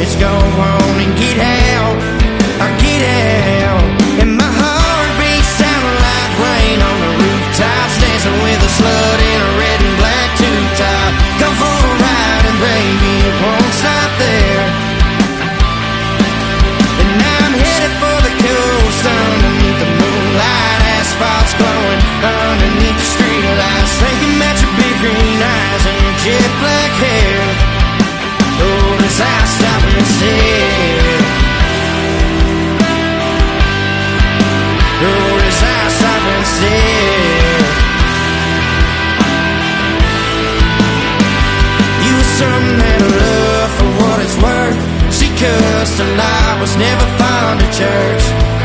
always go on and get help. I get help. And my heart beats sounding like rain on the rooftops, dancing with a slut in a red and black two-top. Go for a ride and baby, it won't stop there. And I'm headed for the coast underneath the moonlight, asphalt's glowing underneath the streetlights, thinking about your big green eyes and your jet black hair. Oh, does I stop and stare? Oh, does I stop and stare? You were something that I love for what it's worth. She cussed a lot, was never fond of church.